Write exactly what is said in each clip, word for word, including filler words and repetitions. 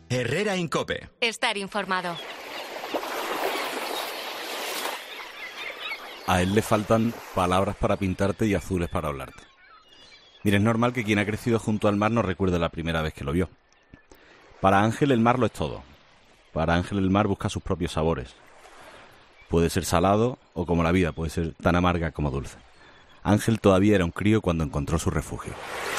Herrera en COPE. Estar informado. A él le faltan palabras para pintarte y azules para hablarte. Mira, es normal que quien ha crecido junto al mar no recuerde la primera vez que lo vio. Para Ángel el mar lo es todo. Para Ángel el mar busca sus propios sabores. Puede ser salado o, como la vida, puede ser tan amarga como dulce. Ángel todavía era un crío cuando encontró su refugio.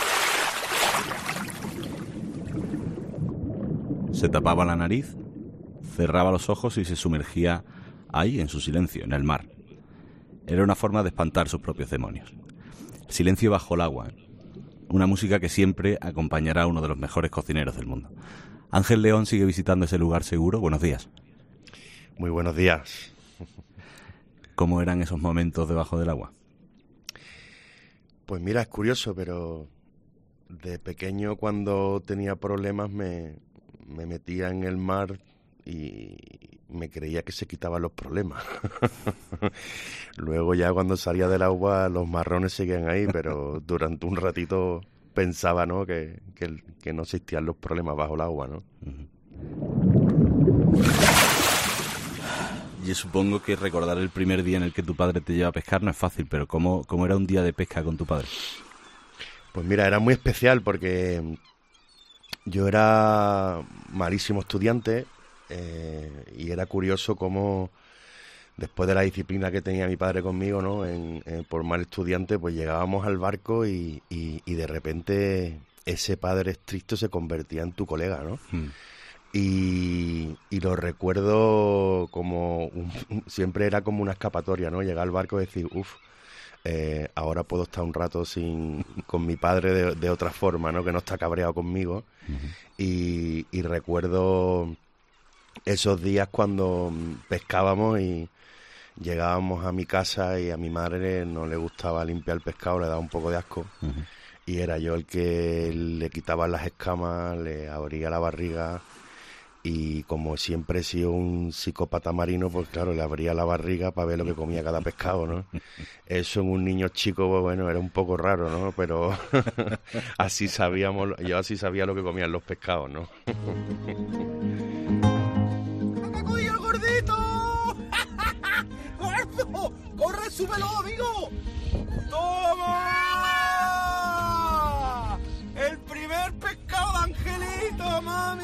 Se tapaba la nariz, cerraba los ojos y se sumergía ahí, en su silencio, en el mar. Era una forma de espantar sus propios demonios. El silencio bajo el agua, una música que siempre acompañará a uno de los mejores cocineros del mundo. Ángel León sigue visitando ese lugar seguro. Buenos días. Muy buenos días. ¿Cómo eran esos momentos debajo del agua? Pues mira, es curioso, pero de pequeño, cuando tenía problemas, me, me metía en el mar y me creía que se quitaban los problemas. Luego ya cuando salía del agua los marrones seguían ahí, pero durante un ratito pensaba, ¿no?, que, que, que no existían los problemas bajo el agua, ¿no? Yo supongo que recordar el primer día en el que tu padre te lleva a pescar no es fácil, pero ¿cómo, cómo era un día de pesca con tu padre? Pues mira, era muy especial porque yo era malísimo estudiante eh, y era curioso cómo después de la disciplina que tenía mi padre conmigo, ¿no?, en, en, por mal estudiante, pues llegábamos al barco y, y, y de repente ese padre estricto se convertía en tu colega, ¿no? Hmm. Y, y lo recuerdo como un, siempre era como una escapatoria, ¿no? Llegar al barco y decir, uff, eh, ahora puedo estar un rato sin con mi padre de, de otra forma, ¿no?, que no está cabreado conmigo. Uh-huh. y, y recuerdo esos días cuando pescábamos y llegábamos a mi casa y a mi madre no le gustaba limpiar el pescado, le daba un poco de asco. Uh-huh. Y era yo el que le quitaba las escamas, le abría la barriga. Y como siempre he sido un psicópata marino, pues claro, le abría la barriga para ver lo que comía cada pescado, ¿no? Eso en un niño chico, pues bueno, era un poco raro, ¿no? Pero así sabíamos, yo así sabía lo que comían los pescados, ¿no? ¡Me cogió el gordito! ¡Gordo! ¡Corre, súbelo, amigo! ¡Toma! ¡El primer pescado de Angelito, mami!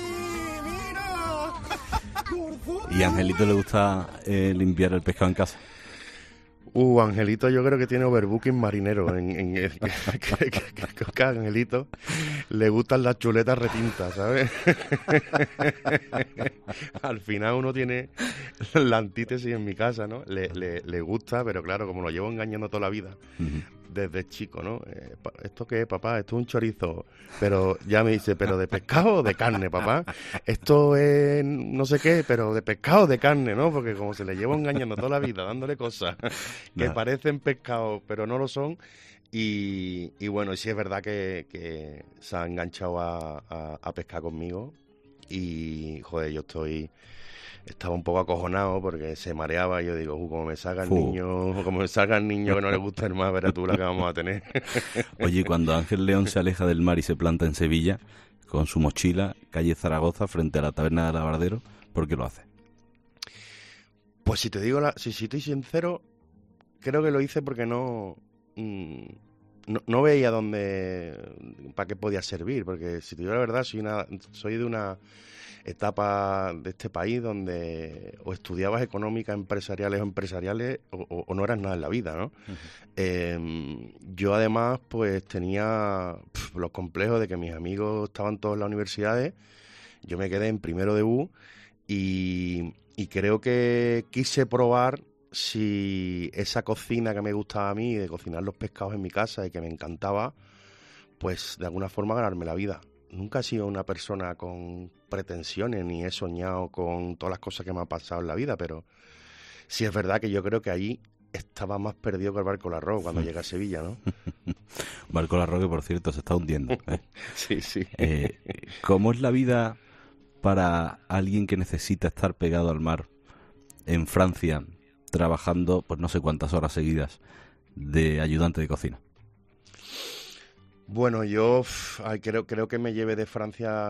¿Y a Angelito le gusta eh, limpiar el pescado en casa? Uh, Angelito yo creo que tiene overbooking marinero. En, en, en, que, que, que, que a Angelito le gustan las chuletas retintas, ¿sabes? Al final uno tiene la antítesis en mi casa, ¿no? Le, le, le gusta, pero claro, como lo llevo engañando toda la vida, uh-huh, desde chico, ¿no? Eh, ¿Esto qué es, papá? Esto es un chorizo. Pero ya me dice, ¿pero de pescado o de carne, papá? Esto es no sé qué, pero de pescado o de carne, ¿no? Porque como se le llevo engañando toda la vida, dándole cosas que Nada. parecen pescado, pero no lo son. Y, y bueno, sí es verdad que, que se ha enganchado a, a, a pescar conmigo. Y, joder, yo estoy... Estaba un poco acojonado porque se mareaba y yo digo, uh, como me salga el uh. niño, como me salga el niño que no le gusta el mar, verás tú la que vamos a tener. Oye, cuando Ángel León se aleja del mar y se planta en Sevilla, con su mochila, calle Zaragoza, frente a la taberna de Lavardero, ¿por qué lo hace? Pues si te digo, la, si, si estoy sincero, creo que lo hice porque no... Mmm, No, no veía dónde, para qué podía servir, porque si te digo la verdad, soy, una, soy de una etapa de este país donde o estudiabas económicas, empresariales o empresariales o, o, o no eras nada en la vida, ¿no? Uh-huh. Eh, yo además pues tenía pff, los complejos de que mis amigos estaban todos en las universidades, yo me quedé en primero de U y, y creo que quise probar si esa cocina que me gustaba a mí, de cocinar los pescados en mi casa y que me encantaba, pues de alguna forma ganarme la vida. Nunca he sido una persona con pretensiones, ni he soñado con todas las cosas que me han pasado en la vida, pero sí es verdad que yo creo que allí estaba más perdido que el barco Larroque cuando llegué a Sevilla, ¿no? Barco Larroque, por cierto, se está hundiendo, ¿eh? Sí, sí. Eh, ¿Cómo es la vida para alguien que necesita estar pegado al mar en Francia, trabajando pues no sé cuántas horas seguidas de ayudante de cocina? Bueno, yo ay, creo, creo que me llevé de Francia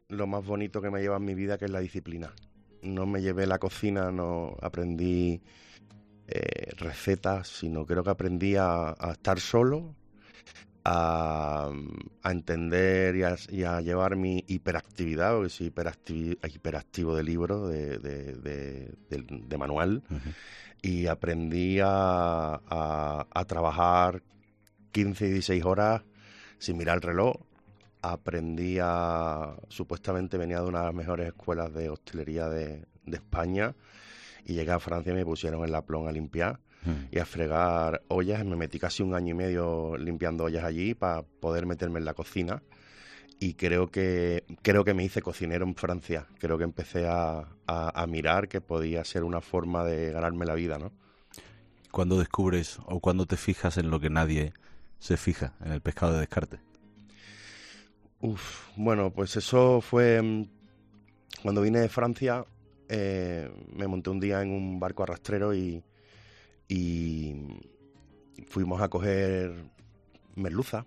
lo más bonito que me lleva en mi vida, que es la disciplina. No me llevé la cocina, no aprendí eh, recetas, sino creo que aprendí a, a estar solo, a, a entender y a, y a llevar mi hiperactividad, porque soy hiperactivo, hiperactivo de libro, de, de, de, de, de manual, uh-huh. Y aprendí a, a, a trabajar quince y dieciséis horas sin mirar el reloj. Aprendí a... Supuestamente venía de una de las mejores escuelas de hostelería de, de España, y llegué a Francia y me pusieron en la Plon a limpiar mm. y a fregar ollas. Me metí casi un año y medio limpiando ollas allí para poder meterme en la cocina, y creo que creo que me hice cocinero en Francia. Creo que empecé a, a, a mirar que podía ser una forma de ganarme la vida, ¿no? ¿Cuándo descubres o cuándo te fijas en lo que nadie se fija, en el pescado de descarte? Uf, bueno, pues eso fue cuando vine de Francia. Eh, me monté un día en un barco arrastrero y, y fuimos a coger merluza,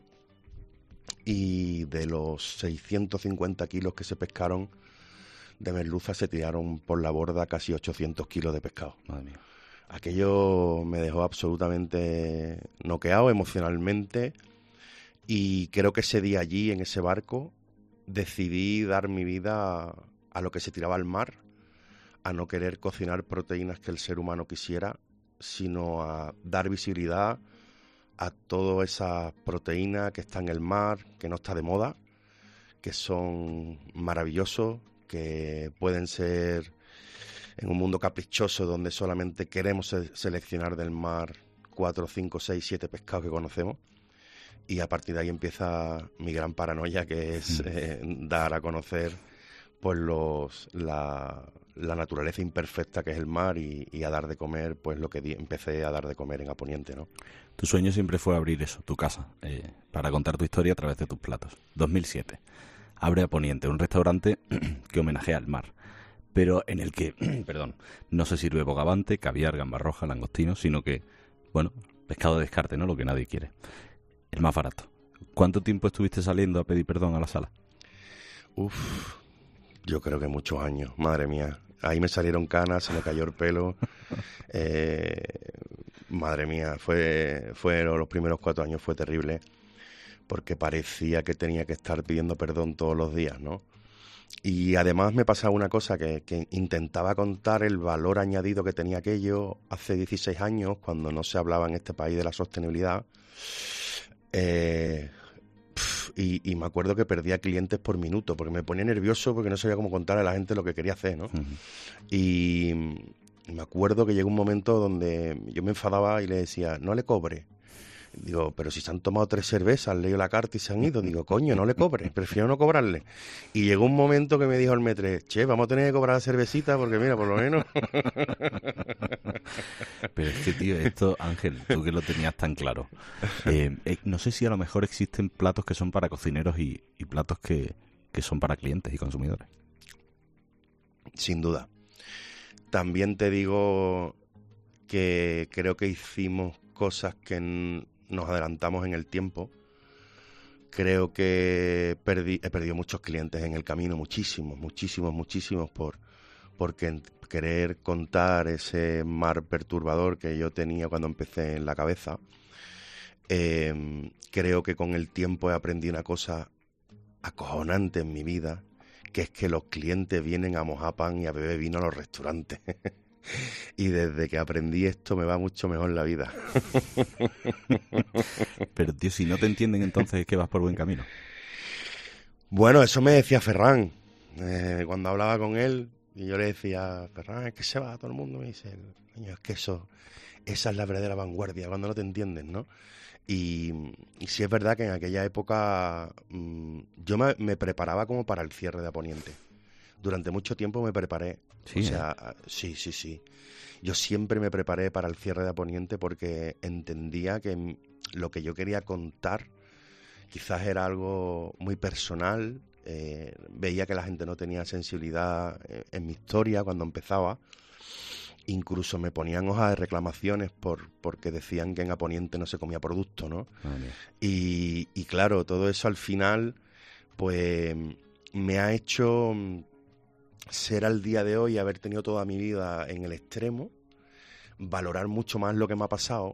y de los seiscientos cincuenta kilos que se pescaron de merluza se tiraron por la borda casi ochocientos kilos de pescado. Madre mía. Aquello me dejó absolutamente noqueado emocionalmente. Y creo que ese día allí, en ese barco, decidí dar mi vida a, a lo que se tiraba al mar, a no querer cocinar proteínas que el ser humano quisiera, sino a dar visibilidad a toda esa proteína que está en el mar, que no está de moda, que son maravillosos, que pueden ser en un mundo caprichoso donde solamente queremos se- seleccionar del mar cuatro, cinco, seis, siete pescados que conocemos. Y a partir de ahí empieza mi gran paranoia, que es eh, dar a conocer pues los la, la naturaleza imperfecta que es el mar, y, y a dar de comer pues lo que di- empecé a dar de comer en A Poniente, ¿no? Tu sueño siempre fue abrir eso, tu casa, eh, para contar tu historia a través de tus platos. dos mil siete. Abre A Poniente, un restaurante que homenajea al mar, pero en el que, perdón, no se sirve bogavante, caviar, gamba roja, langostino, sino que, bueno, pescado de descarte, ¿no? Lo que nadie quiere. El más barato. ¿Cuánto tiempo estuviste saliendo a pedir perdón a la sala? Uf, yo creo que muchos años, madre mía. Ahí me salieron canas, se me cayó el pelo. Eh, madre mía, fue, fueron los primeros cuatro años, fue terrible, porque parecía que tenía que estar pidiendo perdón todos los días, ¿no? Y además me pasaba una cosa, que, que intentaba contar el valor añadido que tenía aquello hace dieciséis años, cuando no se hablaba en este país de la sostenibilidad. Eh, pf, y, y me acuerdo que perdía clientes por minuto, porque me ponía nervioso, porque no sabía cómo contarle a la gente lo que quería hacer, ¿no? Uh-huh. Y me acuerdo que llegó un momento donde yo me enfadaba y le decía, no le cobre. Digo, pero si se han tomado tres cervezas, leo la carta y se han ido. Digo, coño, no le cobre, prefiero no cobrarle. Y llegó un momento que me dijo el metre, che, vamos a tener que cobrar la cervecita, porque mira, por lo menos... Pero es que, tío, esto, Ángel, tú que lo tenías tan claro, eh, eh, no sé si a lo mejor existen platos que son para cocineros y, y platos que, que son para clientes y consumidores. Sin duda. También te digo que creo que hicimos cosas que n- nos adelantamos en el tiempo. Creo que perdí, he perdido muchos clientes en el camino, muchísimos, muchísimos, muchísimos, por porque querer contar ese mar perturbador que yo tenía cuando empecé en la cabeza. Eh, creo que con el tiempo he aprendido una cosa acojonante en mi vida, que es que los clientes vienen a mojar pan y a beber vino a los restaurantes. Y desde que aprendí esto me va mucho mejor la vida. Pero, tío, si no te entienden, entonces es que vas por buen camino. Bueno, eso me decía Ferran. Eh, cuando hablaba con él, y yo le decía, Ferran, es que se va todo el mundo. Me dice, coño, es que eso, esa es la verdadera vanguardia, cuando no te entienden, ¿no? Y, y sí es verdad que en aquella época mmm, yo me, me preparaba como para el cierre de A Poniente. Durante mucho tiempo me preparé. Sí, o sea, ¿eh? sí, sí, sí. Yo siempre me preparé para el cierre de A Poniente porque entendía que lo que yo quería contar quizás era algo muy personal. Eh, veía que la gente no tenía sensibilidad en mi historia cuando empezaba. Incluso me ponían hojas de reclamaciones por porque decían que en A Poniente no se comía producto, ¿no? Vale. Y, y claro, todo eso al final, pues me ha hecho ser al día de hoy, haber tenido toda mi vida en el extremo, valorar mucho más lo que me ha pasado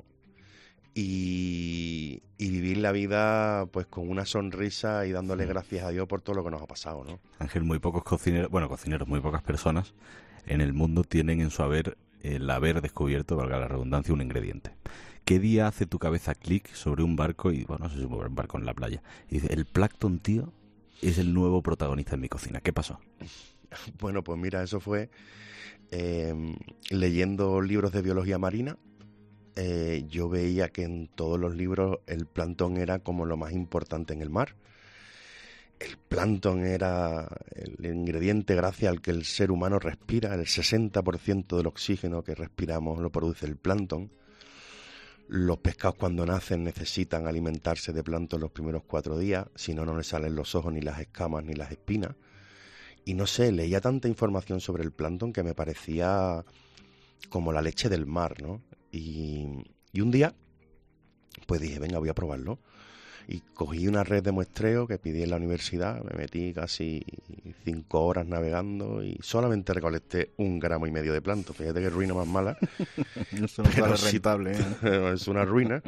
y, y vivir la vida pues con una sonrisa y dándole gracias a Dios por todo lo que nos ha pasado, ¿no? Ángel, muy pocos cocineros, bueno, cocineros, muy pocas personas en el mundo tienen en su haber el haber descubierto, valga la redundancia, un ingrediente. ¿Qué día hace tu cabeza clic sobre un barco y, bueno, no sé si sobre un barco en la playa? Y dice, el plancton, tío, es el nuevo protagonista en mi cocina. ¿Qué pasó? Bueno, pues mira, eso fue eh, leyendo libros de biología marina. Eh, yo veía que en todos los libros el plancton era como lo más importante en el mar. El plancton era el ingrediente gracias al que el ser humano respira. El sesenta por ciento del oxígeno que respiramos lo produce el plancton. Los pescados cuando nacen necesitan alimentarse de plancton los primeros cuatro días, si no, no les salen los ojos, ni las escamas, ni las espinas. Y no sé, leía tanta información sobre el plancton que me parecía como la leche del mar, ¿no? Y, y un día, pues dije, venga, voy a probarlo. Y cogí una red de muestreo que pedí en la universidad, me metí casi cinco horas navegando y solamente recolecté un gramo y medio de plancton. Fíjate qué ruina más mala. Eso no sale rentable, ¿eh? Es una ruina.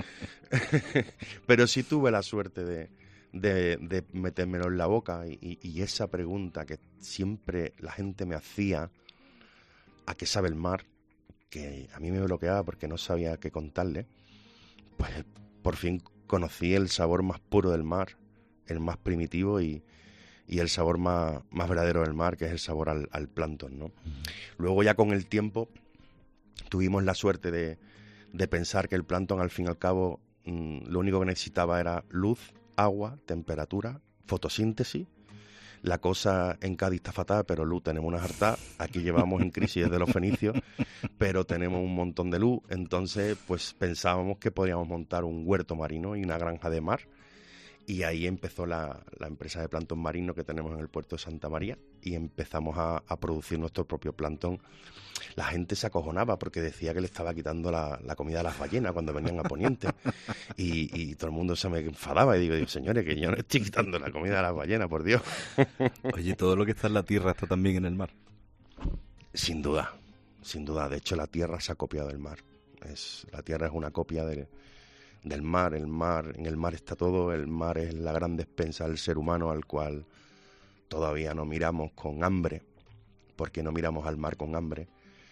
Pero sí tuve la suerte de, de, de metérmelo en la boca y, y esa pregunta que siempre la gente me hacía, ¿a qué sabe el mar?, que a mí me bloqueaba porque no sabía qué contarle, pues por fin conocí el sabor más puro del mar, el más primitivo y, y el sabor más, más verdadero del mar, que es el sabor al, al plancton, ¿no? Uh-huh. Luego ya con el tiempo tuvimos la suerte de, de pensar que el plancton al fin y al cabo mmm, lo único que necesitaba era luz, agua, temperatura, fotosíntesis. La cosa en Cádiz está fatal, pero luz tenemos una harta. Aquí llevamos en crisis desde los fenicios, pero tenemos un montón de luz. Entonces, pues pensábamos que podíamos montar un huerto marino y una granja de mar. Y ahí empezó la, la empresa de plancton marino que tenemos en el puerto de Santa María y empezamos a, a producir nuestro propio plancton. La gente se acojonaba porque decía que le estaba quitando la, la comida a las ballenas cuando venían a Poniente. Y, y todo el mundo se me enfadaba y digo, digo, señores, que yo no estoy quitando la comida a las ballenas, por Dios. Oye, ¿todo lo que está en la tierra está también en el mar? Sin duda, sin duda. De hecho, la tierra se ha copiado del mar. Es, la tierra es una copia de... del mar, el mar, en el mar está todo, el mar es la gran despensa del ser humano al cual todavía no miramos con hambre, porque no miramos al mar con hambre,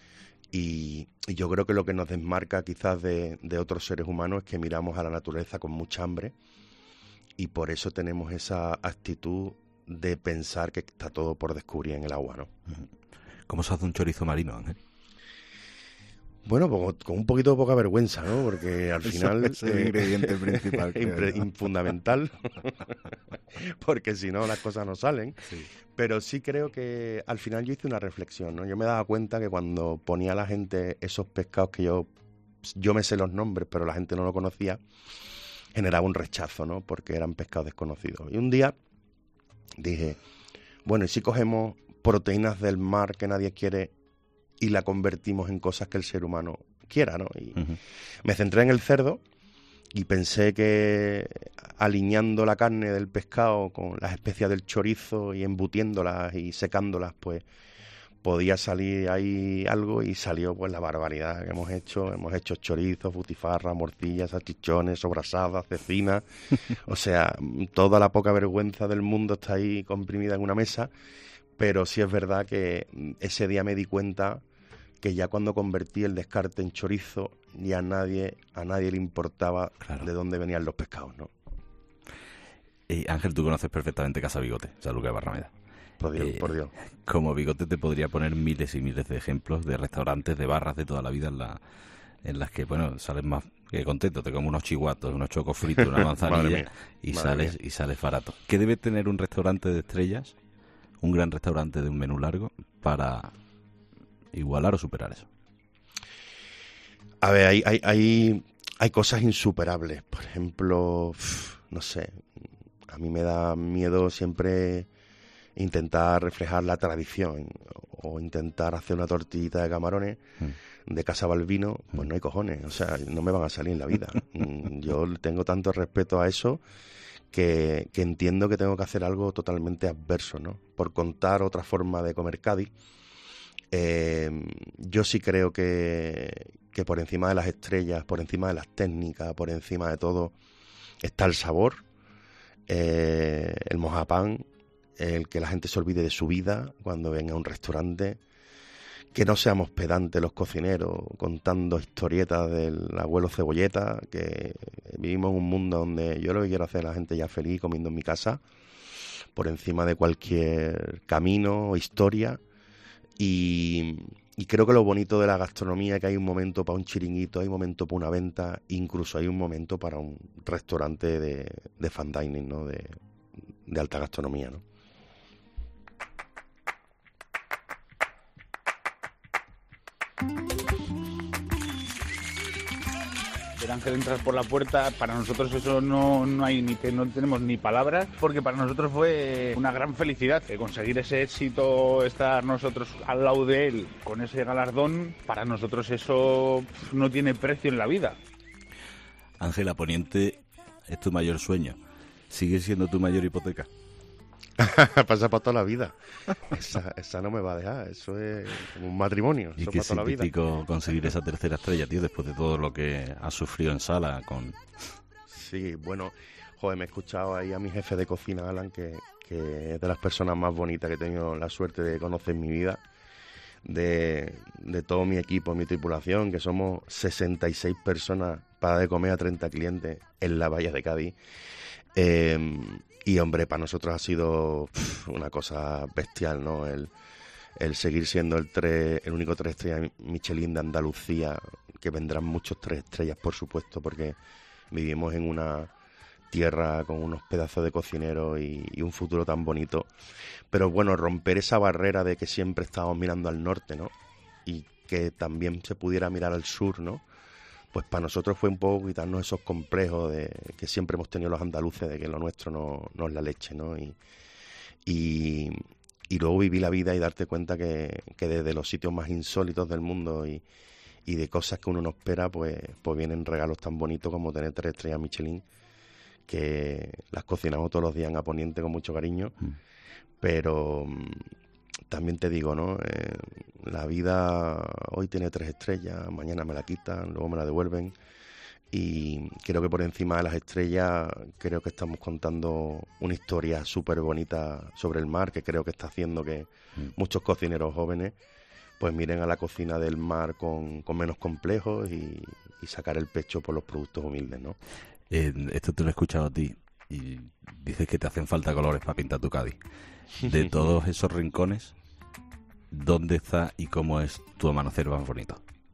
y, y yo creo que lo que nos desmarca quizás de, de otros seres humanos es que miramos a la naturaleza con mucha hambre, y por eso tenemos esa actitud de pensar que está todo por descubrir en el agua, ¿no? ¿Cómo se hace un chorizo marino, Ángel? Bueno, pues con un poquito de poca vergüenza, ¿no? Porque al final... es el eh, ingrediente principal. Impre, fundamental, porque si no las cosas no salen. Sí. Pero sí creo que al final yo hice una reflexión, ¿no? Yo me daba cuenta que cuando ponía a la gente esos pescados que yo... Yo me sé los nombres, pero la gente no lo conocía, generaba un rechazo, ¿no? Porque eran pescados desconocidos. Y un día dije, bueno, ¿y si cogemos proteínas del mar que nadie quiere y la convertimos en cosas que el ser humano quiera, ¿no? Y uh-huh. me centré en el cerdo y pensé que aliñando la carne del pescado con las especias del chorizo y embutiéndolas y secándolas, pues podía salir ahí algo, y salió pues la barbaridad que hemos hecho. Hemos hecho chorizos, butifarra, morcillas, salchichones, sobrasadas, cecinas. O sea, toda la poca vergüenza del mundo está ahí comprimida en una mesa. Pero sí es verdad que ese día me di cuenta que ya cuando convertí el descarte en chorizo, ya a nadie, a nadie le importaba claro. de dónde venían los pescados, ¿no? Eh, Ángel, tú conoces perfectamente Casa Bigote, San Lucas de Barrameda. Por Dios, eh, por Dios. Como Bigote te podría poner miles y miles de ejemplos de restaurantes, de barras de toda la vida en, la, en las que, bueno, sales más que contento, te comes unos chihuatos, unos chocos fritos, una manzanilla y sales mía. y sales barato. ¿Qué debe tener un restaurante de estrellas, un gran restaurante de un menú largo, para igualar o superar eso? A ver, hay, hay, hay, hay cosas insuperables. Por ejemplo, no sé, a mí me da miedo siempre intentar reflejar la tradición o intentar hacer una tortillita de camarones mm. de Casa Balbino, pues no hay cojones, o sea, no me van a salir en la vida. Yo tengo tanto respeto a eso que, que entiendo que tengo que hacer algo totalmente adverso, ¿no? Por contar otra forma de comer Cádiz. Eh, yo sí creo que, que por encima de las estrellas, por encima de las técnicas, por encima de todo, está el sabor, eh, el mojapán, el que la gente se olvide de su vida cuando venga a un restaurante, que no seamos pedantes los cocineros contando historietas del abuelo Cebolleta, que vivimos en un mundo donde yo lo que quiero hacer es a la gente ya feliz comiendo en mi casa, por encima de cualquier camino o historia. Y, y creo que lo bonito de la gastronomía es que hay un momento para un chiringuito, hay un momento para una venta, incluso hay un momento para un restaurante de, de fine dining, ¿no? de, de alta gastronomía, ¿no? Ver a Ángel entrar por la puerta, para nosotros eso no, no hay ni no tenemos ni palabras, porque para nosotros fue una gran felicidad eh, conseguir ese éxito, estar nosotros al lado de él con ese galardón. Para nosotros eso no tiene precio en la vida. Ángel, A Poniente es tu mayor sueño. ¿Sigue siendo tu mayor hipoteca? Pasa para toda la vida. Esa, esa no me va a dejar. Eso es como un matrimonio. Y eso que para toda la vida. típico conseguir esa tercera estrella, tío, después de todo lo que has sufrido en sala con... Sí, bueno, joder, me he escuchado ahí a mi jefe de cocina, Alan, que, que es de las personas más bonitas que he tenido la suerte de conocer en mi vida. De, de todo mi equipo, mi tripulación, que somos sesenta y seis personas para de comer a treinta clientes en la Bahía de Cádiz. Eh, y hombre, para nosotros ha sido pff, una cosa bestial, ¿no? El, el seguir siendo el, tres, el único tres estrellas Michelin de Andalucía, que vendrán muchos tres estrellas, por supuesto, porque vivimos en una tierra con unos pedazos de cocineros y, y un futuro tan bonito. Pero bueno, romper esa barrera de que siempre estábamos mirando al norte, ¿no? Y que también se pudiera mirar al sur, ¿no? Pues para nosotros fue un poco quitarnos esos complejos de que siempre hemos tenido los andaluces de que lo nuestro no, no es la leche, ¿no? Y, y, y luego vivir la vida y darte cuenta que, que desde los sitios más insólitos del mundo y, y de cosas que uno no espera, pues, pues vienen regalos tan bonitos como tener tres estrellas Michelin, que las cocinamos todos los días en A Poniente con mucho cariño. Mm. Pero también te digo, ¿no? Eh, la vida hoy tiene tres estrellas, mañana me la quitan, luego me la devuelven. Y creo que por encima de las estrellas, creo que estamos contando una historia súper bonita sobre el mar, que creo que está haciendo que mm. muchos cocineros jóvenes pues miren a la cocina del mar con, con menos complejos y, y sacar el pecho por los productos humildes, ¿no? Eh, esto te lo he escuchado a ti y dices que te hacen falta colores para pintar tu Cádiz. De todos esos rincones, ¿dónde está y cómo es tu amanecer más bonito?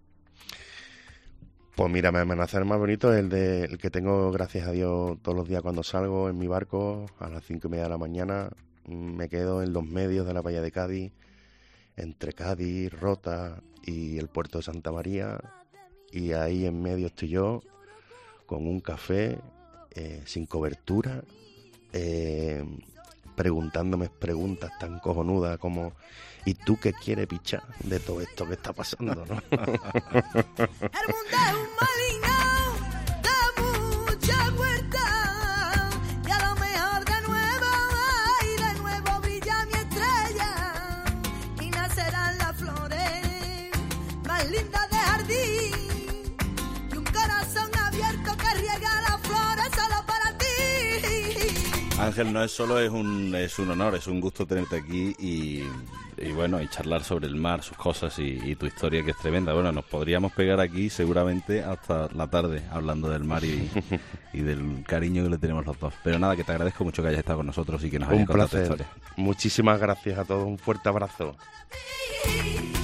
Pues mira, mi amanecer más bonito es el, de, el que tengo, gracias a Dios, todos los días cuando salgo en mi barco a las cinco y media de la mañana. Me quedo en los medios de la Bahía de Cádiz, entre Cádiz, Rota y el puerto de Santa María. Y ahí en medio estoy yo, con un café, eh, sin cobertura, eh, preguntándome preguntas tan cojonudas como ¿y tú qué quieres, picha, de todo esto que está pasando, no? El mundo es un molino de mucha huerta y a lo mejor de nuevo, ay, de nuevo brilla mi estrella y nacerán las flores más lindas de jardín y un corazón abierto que riega las flores solo para ti. Ángel, no es solo es un es un honor, es un gusto tenerte aquí y, y bueno, y charlar sobre el mar, sus cosas y, y tu historia, que es tremenda. Bueno, nos podríamos pegar aquí seguramente hasta la tarde hablando del mar y, y del cariño que le tenemos los dos. Pero nada, que te agradezco mucho que hayas estado con nosotros y que nos hayas contado tu historia. Muchísimas gracias a todos, un fuerte abrazo.